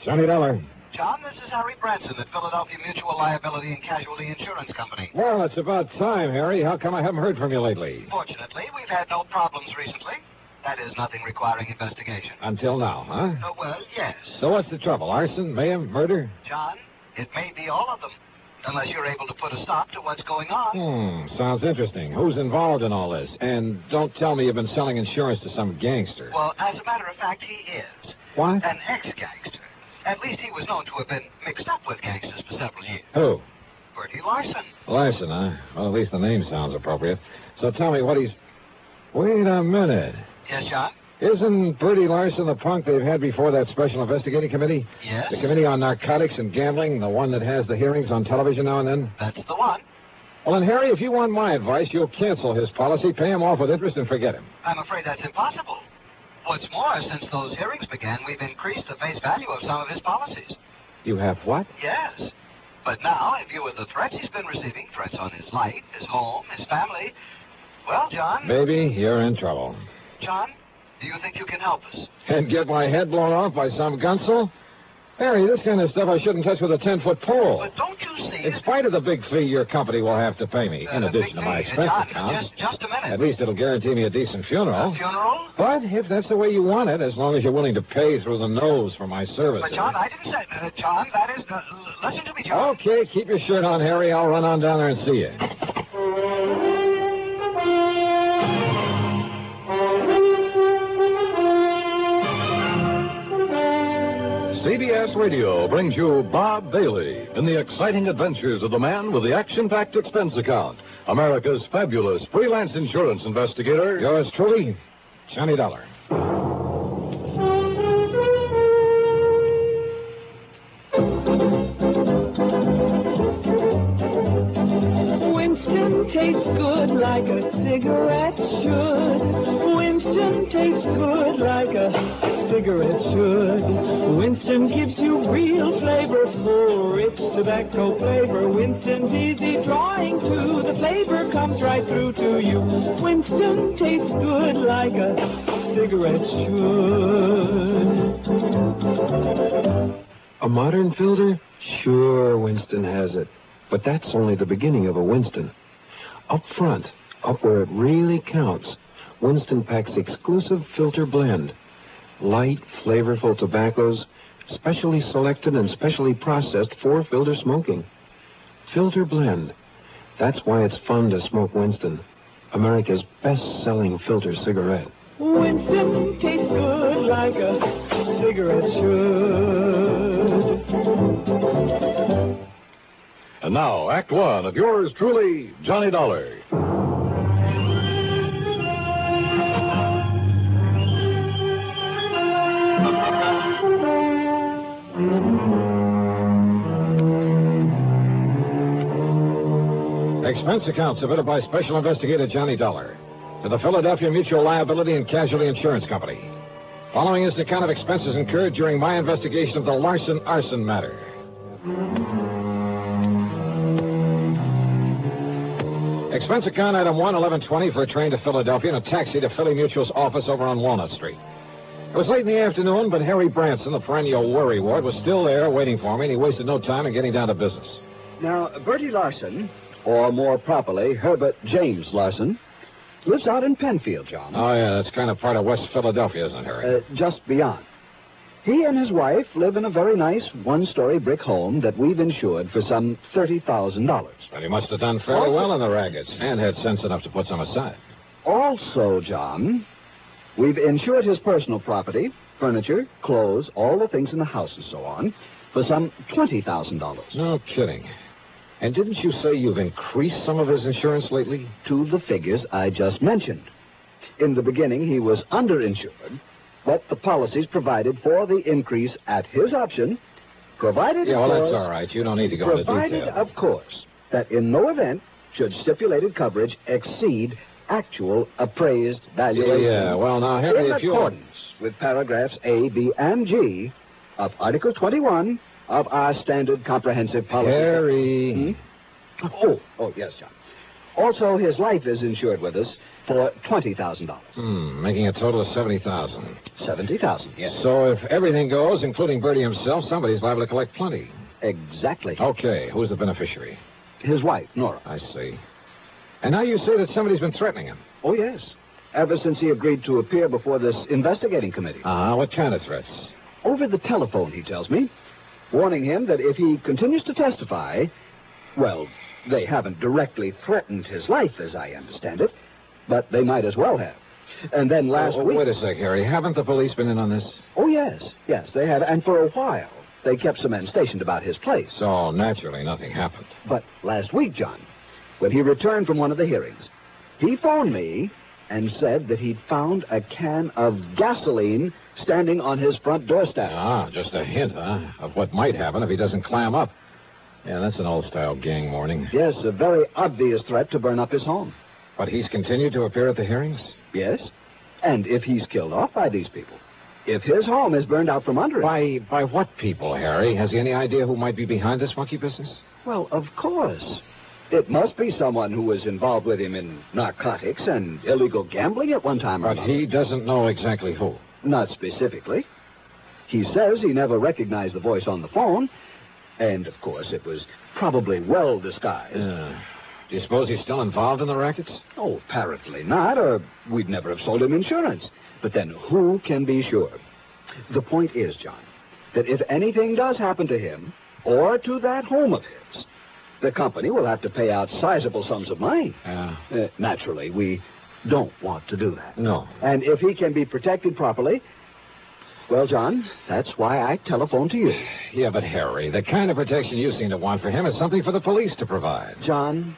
Johnny Dollar. John, this is Harry Branson at Philadelphia Mutual Liability and Casualty Insurance Company. Well, it's about time, Harry. How come I haven't heard from you lately? Fortunately, we've had no problems recently. That is, nothing requiring investigation. Until now, huh? Well, yes. So what's the trouble? Arson, mayhem, murder? John, it may be all of them, unless you're able to put a stop to what's going on. Sounds interesting. Who's involved in all this? And don't tell me you've been selling insurance to some gangster. Well, as a matter of fact, he is. What? An ex-gangster. At least he was known to have been mixed up with gangsters for several years. Who? Bertie Larson. Larson, huh? Well, at least the name sounds appropriate. So tell me what he's... Wait a minute. Yes, John? Isn't Bertie Larson the punk they've had before that Special Investigating Committee? Yes. The Committee on Narcotics and Gambling, the one that has the hearings on television now and then? That's the one. Well, then, Harry, if you want my advice, you'll cancel his policy, pay him off with interest, and forget him. I'm afraid that's impossible. What's more, since those hearings began, we've increased the face value of some of his policies. You have what? Yes. But now, in view of the threats he's been receiving, threats on his life, his home, his family, well, John... Baby, you're in trouble. John, do you think you can help us? And get my head blown off by some gunsel? Harry, this kind of stuff I shouldn't touch with a 10-foot pole. But don't you see... In spite of the big fee your company will have to pay me, in addition to my expense John, account. just a minute. At least it'll guarantee me a decent funeral. A funeral? But if that's the way you want it, as long as you're willing to pay through the nose for my services. But, John, I didn't say... John, that is... listen to me, John. Okay, keep your shirt on, Harry. I'll run on down there and see you. CBS Radio brings you Bob Bailey in the exciting adventures of the man with the action-packed expense account, America's fabulous freelance insurance investigator. Yours truly, Johnny Dollar. Winston tastes good like a cigarette should. Winston tastes good like a cigarette should. Winston gives you real flavor, full, rich tobacco flavor. Winston's easy drawing too. The flavor comes right through to you. Winston tastes good like a cigarette should. A modern filter? Sure, Winston has it. But that's only the beginning of a Winston. Up front, up where it really counts, Winston packs exclusive filter blend. Light, flavorful tobaccos, specially selected and specially processed for filter smoking. Filter blend. That's why it's fun to smoke Winston, America's best-selling filter cigarette. Winston tastes good like a cigarette should. And now, Act One of yours truly, Johnny Dollar. Expense account submitted by Special Investigator Johnny Dollar to the Philadelphia Mutual Liability and Casualty Insurance Company. Following is the account of expenses incurred during my investigation of the Larson arson matter. Expense account item 1, $11.20 for a train to Philadelphia and a taxi to Philly Mutual's office over on Walnut Street. It was late in the afternoon, but Harry Branson, the perennial worrywart, was still there waiting for me, and he wasted no time in getting down to business. Now, Bertie Larson, or more properly, Herbert James Larson, lives out in Penfield, John. Oh, yeah, that's kind of part of West Philadelphia, isn't it, Harry? Just beyond. He and his wife live in a very nice one-story brick home that we've insured for some $30,000. Well, he must have done fairly well in the rackets and had sense enough to put some aside. Also, John, we've insured his personal property, furniture, clothes, all the things in the house and so on, for some $20,000. No kidding. And didn't you say you've increased some of his insurance lately? To the figures I just mentioned. In the beginning, he was underinsured, but the policies provided for the increase at his option, provided, Yeah, well, of course, that's all right. You don't need to go into provided, detail. of course, that in no event should stipulated coverage exceed actual appraised valuation. Yeah, well, now, Harry, in if you... accordance with paragraphs A, B, and G of Article 21 of our standard comprehensive policy. Harry... Oh, yes, John. Also, his life is insured with us for $20,000. Making a total of $70,000. $70,000, yes. So if everything goes, including Bertie himself, somebody's liable to collect plenty. Exactly. Okay, who's the beneficiary? His wife, Nora. I see. And now you say that somebody's been threatening him. Oh, yes. Ever since he agreed to appear before this investigating committee. What kind of threats? Over the telephone, he tells me, warning him that if he continues to testify, well, they haven't directly threatened his life, as I understand it, but they might as well have. And then last week... Wait a sec, Harry. Haven't the police been in on this? Oh, yes. Yes, they have. And for a while, they kept some men stationed about his place. So, naturally, nothing happened. But last week, John, when he returned from one of the hearings, he phoned me and said that he'd found a can of gasoline standing on his front doorstep. Just a hint, of what might happen if he doesn't clam up. Yeah, that's an old-style gang warning. Yes, a very obvious threat to burn up his home. But he's continued to appear at the hearings? Yes. And if he's killed off by these people, if his home is burned out from under him... By what people, Harry? Has he any idea who might be behind this monkey business? Well, of course. It must be someone who was involved with him in narcotics and illegal gambling at one time or another. But he doesn't know exactly who. Not specifically. He says he never recognized the voice on the phone, and, of course, it was probably well disguised. Do you suppose he's still involved in the rackets? Oh, apparently not, or we'd never have sold him insurance. But then who can be sure? The point is, John, that if anything does happen to him or to that home of his, the company will have to pay out sizable sums of money. Naturally, we don't want to do that. No. And if he can be protected properly, well, John, that's why I telephoned to you. Yeah, but Harry, the kind of protection you seem to want for him is something for the police to provide. John,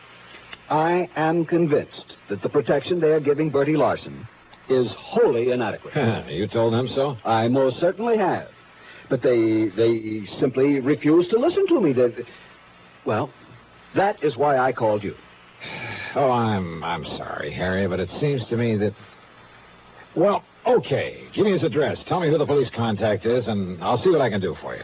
I am convinced that the protection they are giving Bertie Larson is wholly inadequate. You told them so? I most certainly have. But they simply refuse to listen to me. Well, that is why I called you. Oh, I'm sorry, Harry, but it seems to me that... Well, okay. Give me his address. Tell me who the police contact is, and I'll see what I can do for you.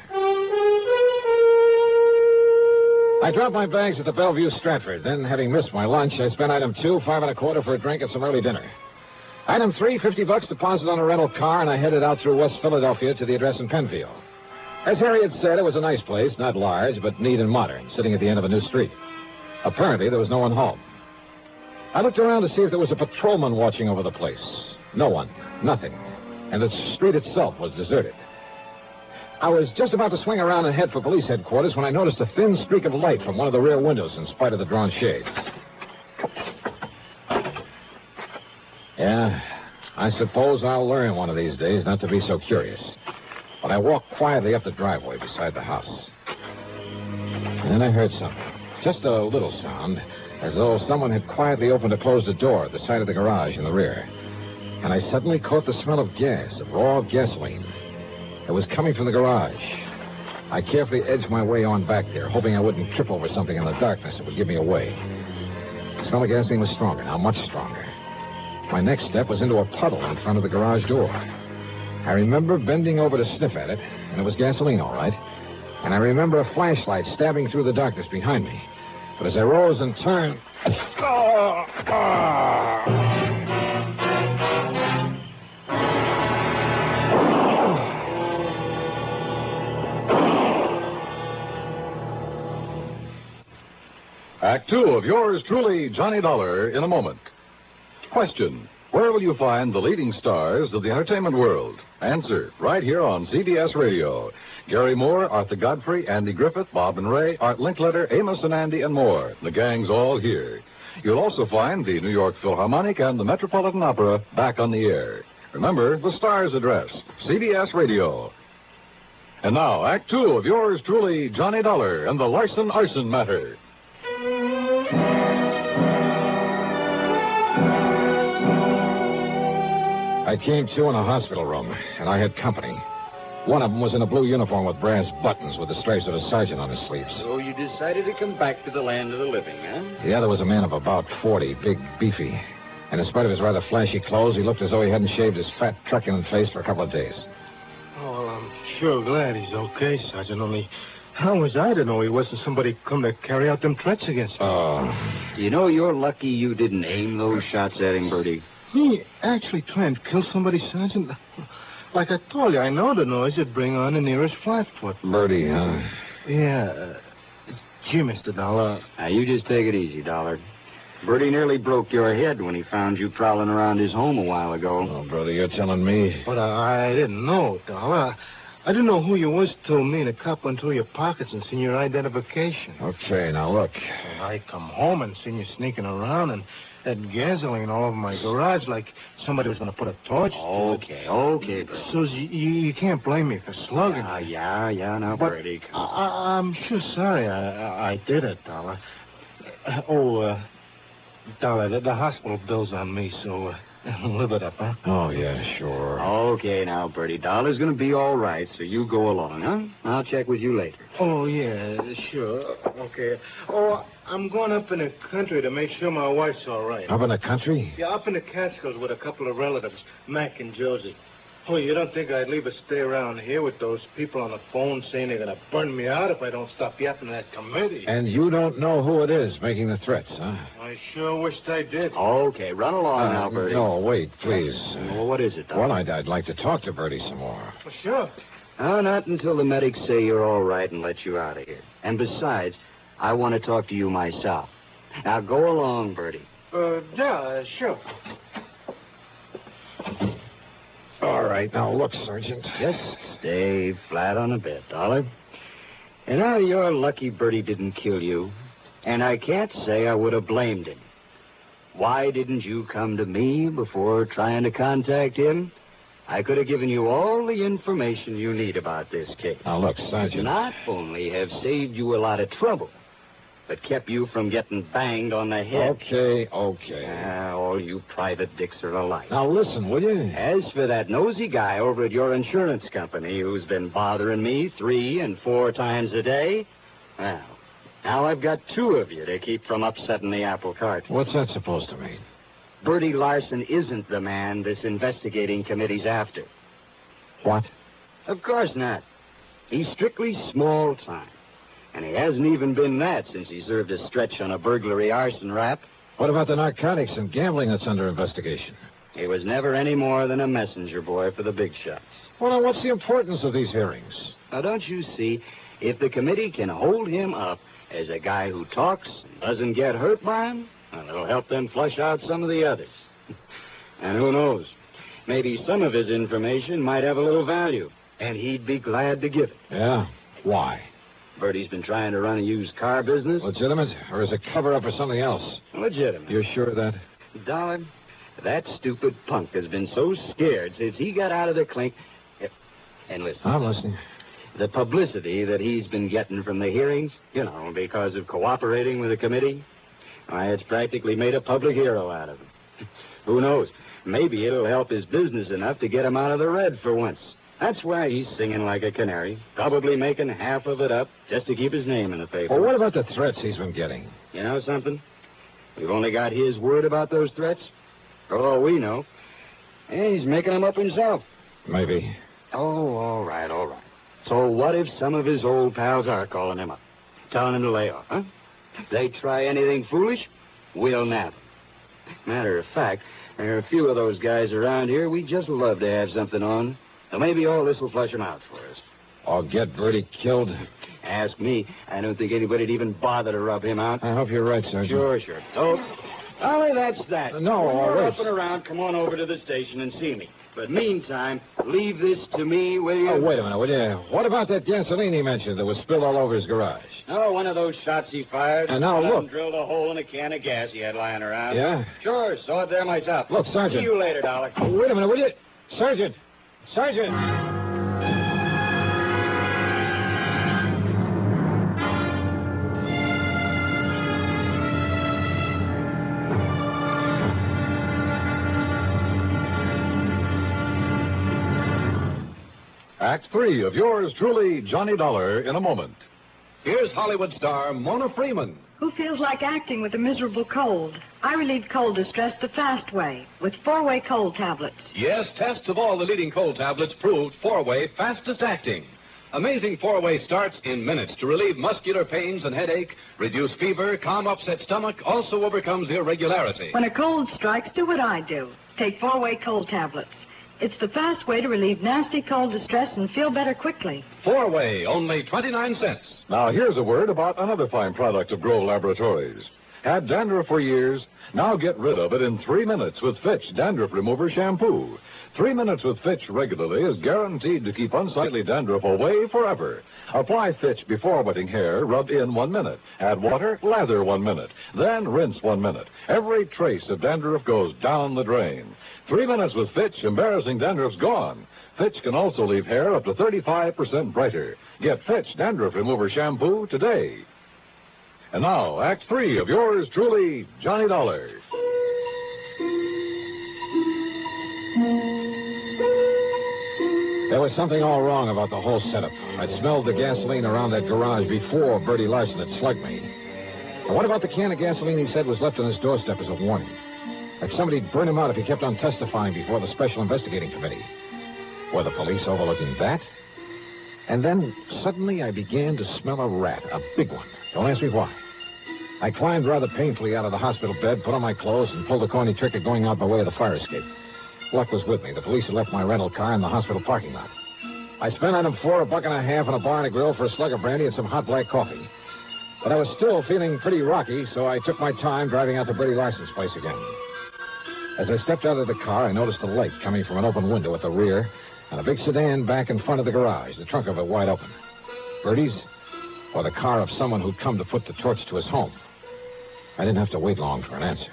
I dropped my bags at the Bellevue Stratford. Then, having missed my lunch, I spent item 2, $5.25 for a drink and some early dinner. Item 3, $50 deposit on a rental car, and I headed out through West Philadelphia to the address in Penfield. As Harry had said, it was a nice place, not large, but neat and modern, sitting at the end of a new street. Apparently, there was no one home. I looked around to see if there was a patrolman watching over the place. No one. Nothing. And the street itself was deserted. I was just about to swing around and head for police headquarters when I noticed a thin streak of light from one of the rear windows in spite of the drawn shades. Yeah, I suppose I'll learn one of these days not to be so curious. But I walked quietly up the driveway beside the house. And then I heard something. Just a little sound, as though someone had quietly opened or closed a door at the side of the garage in the rear. And I suddenly caught the smell of gas, of raw gasoline. It was coming from the garage. I carefully edged my way on back there, hoping I wouldn't trip over something in the darkness that would give me away. The smell of gasoline was stronger now, much stronger. My next step was into a puddle in front of the garage door. I remember bending over to sniff at it, and it was gasoline, all right. And I remember a flashlight stabbing through the darkness behind me. But as I rose and turned... Act 2 of yours truly, Johnny Dollar, in a moment. Question: where will you find the leading stars of the entertainment world? Answer, right here on CBS Radio. Gary Moore, Arthur Godfrey, Andy Griffith, Bob and Ray, Art Linkletter, Amos and Andy, and more. The gang's all here. You'll also find the New York Philharmonic and the Metropolitan Opera back on the air. Remember, the star's address, CBS Radio. And now, Act 2 of yours truly, Johnny Dollar, and the Larson Arson Matter. I came to in a hospital room, and I had company. One of them was in a blue uniform with brass buttons with the stripes of a sergeant on his sleeves. So you decided to come back to the land of the living, huh? The other was a man of about 40, big, beefy. And in spite of his rather flashy clothes, he looked as though he hadn't shaved his fat, truculent face for a couple of days. Oh, well, I'm sure glad he's okay, Sergeant. Only How was I to know he wasn't somebody come to carry out them threats against me? Oh. You know, you're lucky you didn't aim those shots at him, Bertie. He actually trying to kill somebody, Sergeant? Like I told you, I know the noise would bring on the nearest flatfoot. Bertie, huh? Yeah. Gee, Mr. Dollar. Now, you just take it easy, Dollar. Bertie nearly broke your head when he found you prowling around his home a while ago. Oh, brother, you're telling me. But I didn't know, Dollar. I didn't know who you was till me and the cop went through your pockets and seen your identification. Okay, now look. I come home and seen you sneaking around and had gasoline all over my garage like somebody was going to put a torch to it. Okay, Bertie. So you can't blame me for slugging me. Yeah, now, But Bertie, come on. I'm sure sorry I did it, Dollar. Dollar, the hospital bill's on me, so live it up, huh? Oh, yeah, sure. Okay, now, Bertie, Dollar's going to be all right, so you go along, huh? I'll check with you later. Oh, yeah, sure. Okay. Oh, I'm going up in the country to make sure my wife's all right. Up in the country? Yeah, up in the Catskills with a couple of relatives, Mac and Josie. Oh, you don't think I'd leave her stay around here with those people on the phone saying they're going to burn me out if I don't stop yapping at that committee? And you don't know who it is making the threats, huh? I sure wished I did. Okay, run along now, Bertie. No, wait, please. Well, what is it, Dollar? Well, I'd like to talk to Bertie some more. Well, sure. Not until the medics say you're all right and let you out of here. And besides, I want to talk to you myself. Now, go along, Bertie. Yeah, sure. All right, now look, Sergeant. Just stay flat on the bed, Dollar. And now you're lucky Bertie didn't kill you. And I can't say I would have blamed him. Why didn't you come to me before trying to contact him? I could have given you all the information you need about this case. Now look, Sergeant. Not only have saved you a lot of trouble, but kept you from getting banged on the head. Okay. All you private dicks are alike. Now listen, will you? As for that nosy guy over at your insurance company who's been bothering me 3 and 4 times a day, well, now I've got 2 of you to keep from upsetting the apple cart. What's that supposed to mean? Bertie Larson isn't the man this investigating committee's after. What? Of course not. He's strictly small time. And he hasn't even been that since he served a stretch on a burglary arson rap. What about the narcotics and gambling that's under investigation? He was never any more than a messenger boy for the big shots. Well, now, what's the importance of these hearings? Now, don't you see, if the committee can hold him up as a guy who talks and doesn't get hurt by him, well, it'll help them flush out some of the others. And who knows, maybe some of his information might have a little value, and he'd be glad to give it. Yeah? Why? Bertie's been trying to run a used car business. Legitimate? Or is it cover-up for something else? Legitimate. You're sure of that? Dollar, that stupid punk has been so scared since he got out of the clink. And listen. I'm listening. The publicity that he's been getting from the hearings, because of cooperating with the committee, why, it's practically made a public hero out of him. Who knows? Maybe it'll help his business enough to get him out of the red for once. That's why he's singing like a canary, probably making half of it up just to keep his name in the paper. Well, what about the threats he's been getting? You know something? We've only got his word about those threats. For all we know. And he's making them up himself. Maybe. Oh, all right. So what if some of his old pals are calling him up, telling him to lay off, huh? If they try anything foolish, we'll nab them. Matter of fact, there are a few of those guys around here we'd just love to have something on. So maybe all this will flush him out for us. Or get Bertie killed? Ask me. I don't think anybody'd even bother to rub him out. I hope you're right, Sergeant. Sure. So, Ollie, that's that. No, when you're wait. up and around, come on over to the station and see me. But meantime, leave this to me, will you? Oh, wait a minute, will you? What about that gasoline he mentioned that was spilled all over his garage? Oh, one of those shots he fired. And now look. Drilled a hole in a can of gas he had lying around. Yeah? Sure, saw it there myself. Look, Sergeant. See you later, Dollar. Oh, wait a minute, will you? Sergeant! Act 3 of yours truly, Johnny Dollar, in a moment. Here's Hollywood star Mona Freeman. Who feels like acting with a miserable cold? I relieve cold distress the fast way with 4-way cold tablets. Yes, tests of all the leading cold tablets proved 4-way fastest acting. Amazing four-way starts in minutes to relieve muscular pains and headache, reduce fever, calm upset stomach, also overcomes irregularity. When a cold strikes, do what I do. Take four-way cold tablets. It's the fast way to relieve nasty cold distress and feel better quickly. Four-way, only 29 cents. Now, here's a word about another fine product of Grow Laboratories. Had dandruff for years? Now get rid of it in 3 minutes with Fitch Dandruff Remover Shampoo. 3 minutes with Fitch regularly is guaranteed to keep unsightly dandruff away forever. Apply Fitch before wetting hair, rub in 1 minute. Add water, lather 1 minute. Then rinse 1 minute. Every trace of dandruff goes down the drain. 3 minutes with Fitch, embarrassing dandruff's gone. Fitch can also leave hair up to 35% brighter. Get Fitch Dandruff Remover Shampoo today. And now, Act 3 of yours truly, Johnny Dollar. There was something all wrong about the whole setup. I'd smelled the gasoline around that garage before Bertie Larson had slugged me. And what about the can of gasoline he said was left on his doorstep as a warning? Like somebody'd burn him out if he kept on testifying before the Special Investigating Committee. Were the police overlooking that? And then suddenly I began to smell a rat, a big one. Don't ask me why. I climbed rather painfully out of the hospital bed, put on my clothes, and pulled the corny trick of going out by way of the fire escape. Luck was with me. The police had left my rental car in the hospital parking lot. I spent on them $4, $1.50 on a bar and a grill for a slug of brandy and some hot black coffee. But I was still feeling pretty rocky, so I took my time driving out to Bertie Larson's place again. As I stepped out of the car, I noticed a light coming from an open window at the rear and a big sedan back in front of the garage, the trunk of it wide open. Bertie's, or the car of someone who'd come to put the torch to his home. I didn't have to wait long for an answer.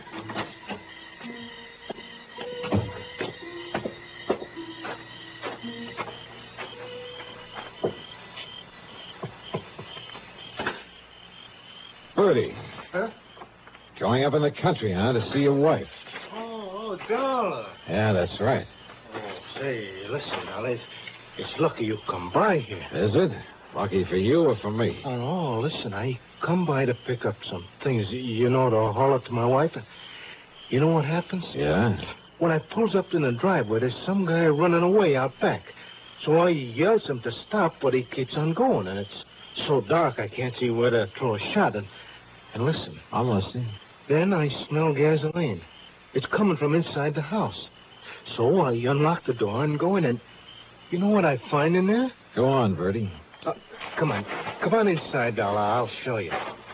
Bertie. Huh? Going up in the country, huh, to see your wife? Oh, Dollar. Yeah, that's right. Oh, say, listen, now, it's lucky you come by here. Is it? Lucky for you or for me? Oh, no, listen, I come by to pick up some things, you know, to haul up to my wife. You know what happens? Yeah? When I pulls up in the driveway, there's some guy running away out back. So I yells him to stop, but he keeps on going, and it's so dark I can't see where to throw a shot. And listen. I'm listening. Then I smell gasoline. It's coming from inside the house. So I unlock the door and go in, and you know what I find in there? Go on, Bertie. Come on. Come on inside, Dollar. I'll show you.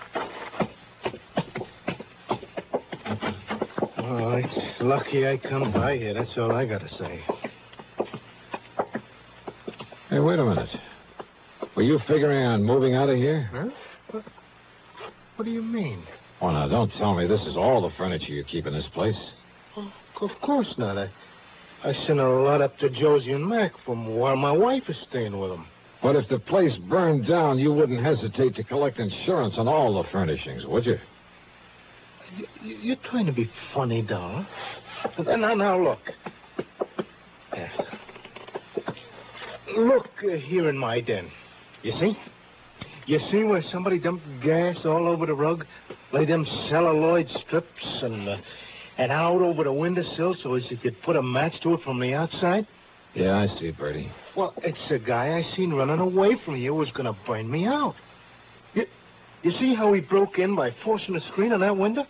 Oh, it's lucky I come by here. That's all I got to say. Hey, wait a minute. Were you figuring on moving out of here? Huh? What do you mean? Oh, now, don't tell me this is all the furniture you keep in this place. Oh, of course not. I sent a lot up to Josie and Mac from where my wife is staying with them. But if the place burned down, you wouldn't hesitate to collect insurance on all the furnishings, would you? You're trying to be funny, Dollar. Now, look. Yeah. Look here in my den. You see? You see where somebody dumped gas all over the rug? Laid them celluloid strips and out over the windowsill so as you could put a match to it from the outside? Yeah, I see, Bertie. Well, it's the guy I seen running away from you who was going to burn me out. You see how he broke in by forcing the screen on that window?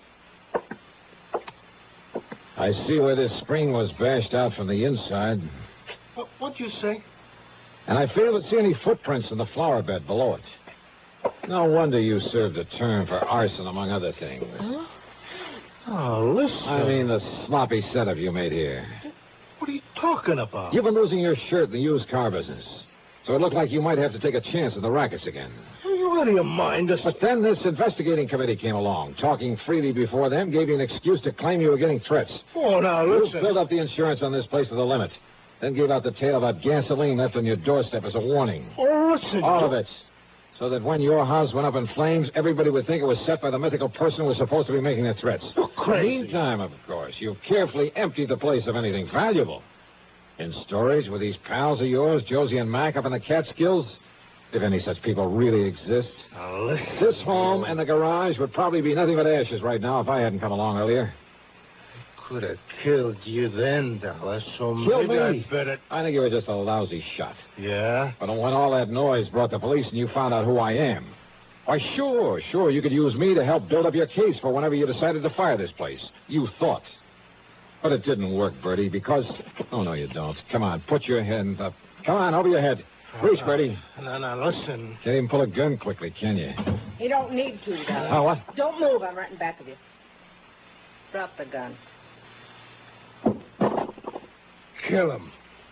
I see where this screen was bashed out from the inside. What'd you say? And I fail to see any footprints in the flower bed below it. No wonder you served a term for arson, among other things. Huh? Oh, listen. I mean the sloppy setup you made here. What are you talking about? You've been losing your shirt in the used car business. So it looked like you might have to take a chance at the rackets again. Are you out of your mind? But then this investigating committee came along. Talking freely before them gave you an excuse to claim you were getting threats. Oh, now, You listen. filled up the insurance on this place to the limit. Then gave out the tale about gasoline left on your doorstep as a warning. Oh, listen. All of it. So that when your house went up in flames, everybody would think it was set by the mythical person who was supposed to be making the threats. You're crazy. Meantime, of course, you carefully emptied the place of anything valuable. In storage with these pals of yours, Josie and Mac, up in the Catskills, if any such people really exist. Now, listen. This home and the garage would probably be nothing but ashes right now if I hadn't come along earlier. could have killed you then, Dollar, so Kill maybe me? I'd better... I think you were just a lousy shot. Yeah? But when all that noise brought the police and you found out who I am, why, sure, you could use me to help build up your case for whenever you decided to fire this place. You thought. But it didn't work, Bertie, because... Oh, no, you don't. Come on, put your hand up. Come on, over your head. Reach, Bertie. No, listen. Can't even pull a gun quickly, can you? You don't need to, Dollar. Oh, what? Don't move. I'm right in back of you. Drop the gun. Kill him.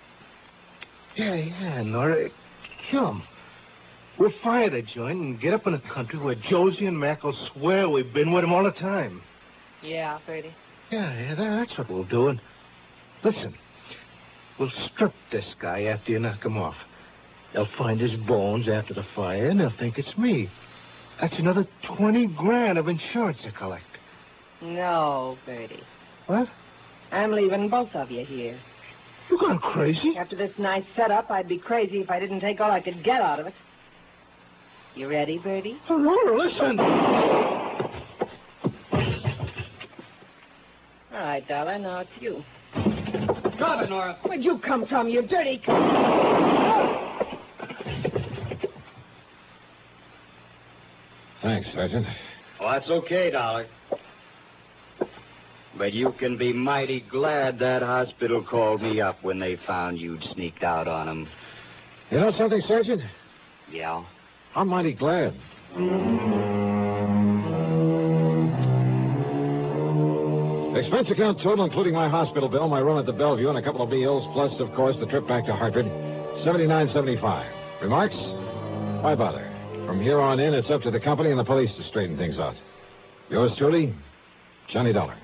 Yeah, Nora. Kill him. We'll fire the joint and get up in the country where Josie and Mac will swear we've been with him all the time. Yeah, Bertie. Yeah, that's what we'll do. And listen, we'll strip this guy after you knock him off. They'll find his bones after the fire, and they'll think it's me. That's another $20,000 of insurance to collect. No, Bertie. What? I'm leaving both of you here. You gone crazy? After this nice setup, I'd be crazy if I didn't take all I could get out of it. You ready, Bertie? Oh, Nora, listen. All right, Dollar, now it's you. Drop it, Nora. Where'd you come from, you dirty... Thanks, Sergeant. Well, that's okay, Dollar. But you can be mighty glad that hospital called me up when they found you'd sneaked out on them. You know something, Sergeant? Yeah? I'm mighty glad. Expense account total, including my hospital bill, my room at the Bellevue, and a couple of meals, plus, of course, the trip back to Hartford, $79.75. Remarks? Why bother? From here on in, it's up to the company and the police to straighten things out. Yours truly, Johnny Dollar.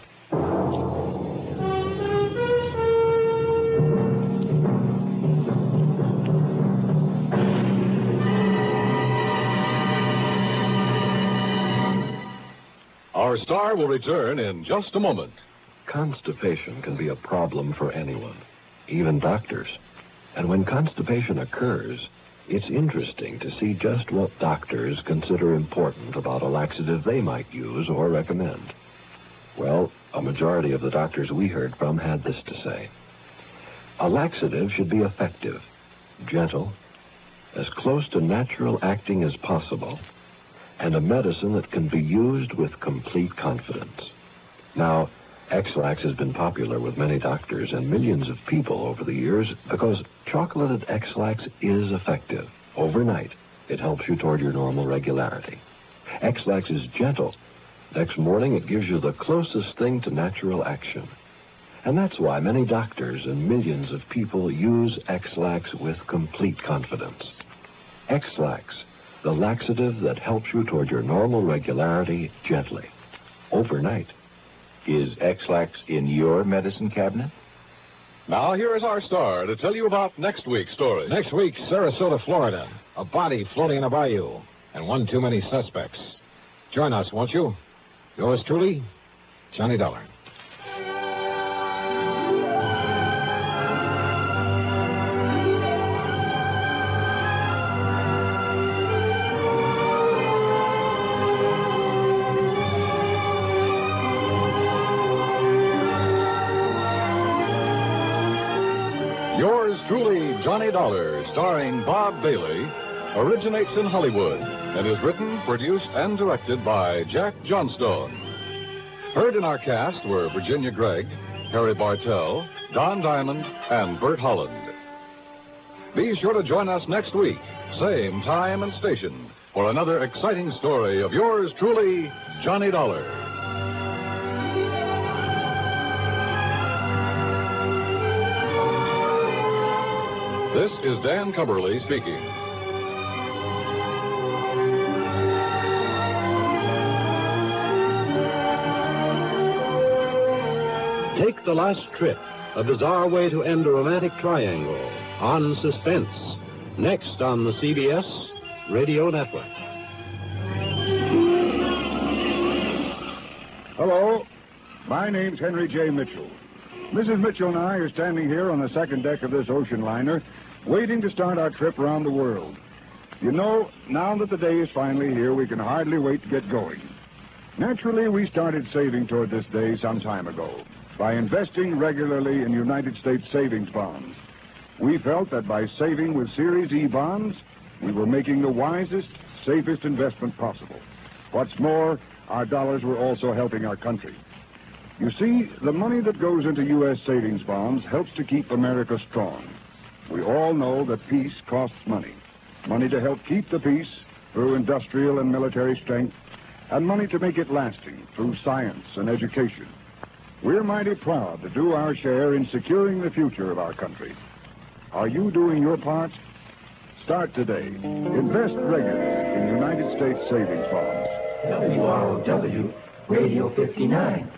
Our star will return in just a moment. Constipation can be a problem for anyone, even doctors. And when constipation occurs, it's interesting to see just what doctors consider important about a laxative they might use or recommend. Well, a majority of the doctors we heard from had this to say. A laxative should be effective, gentle, as close to natural acting as possible, and a medicine that can be used with complete confidence. Now, X-Lax has been popular with many doctors and millions of people over the years because chocolated X-Lax is effective. Overnight, it helps you toward your normal regularity. X-Lax is gentle. Next morning, it gives you the closest thing to natural action. And that's why many doctors and millions of people use X-Lax with complete confidence. X-Lax, the laxative that helps you toward your normal regularity gently, overnight. Is X-Lax in your medicine cabinet? Now, here is our star to tell you about next week's story. Next week, Sarasota, Florida. A body floating in a bayou, and one too many suspects. Join us, won't you? Yours truly, Johnny Dollar. Yours truly, Johnny Dollar, starring Bob Bailey, originates in Hollywood and is written, produced, and directed by Jack Johnstone. Heard in our cast were Virginia Gregg, Harry Bartell, Don Diamond, and Bert Holland. Be sure to join us next week, same time and station, for another exciting story of yours truly, Johnny Dollar. This is Dan Cumberly speaking. Take the Last Trip, a bizarre way to end a romantic triangle, on Suspense, next on the CBS Radio Network. Hello, my name's Henry J. Mitchell. Mrs. Mitchell and I are standing here on the second deck of this ocean liner, waiting to start our trip around the world. You know, now that the day is finally here, we can hardly wait to get going. Naturally, we started saving toward this day some time ago. by investing regularly in United States savings bonds. We felt that by saving with Series E bonds, we were making the wisest, safest investment possible. What's more, our dollars were also helping our country. You see, the money that goes into U.S. savings bonds helps to keep America strong. We all know that peace costs money. Money to help keep the peace through industrial and military strength, and money to make it lasting through science and education. We're mighty proud to do our share in securing the future of our country. Are you doing your part? Start today. Invest regularly in United States savings bonds. WROW, Radio 59.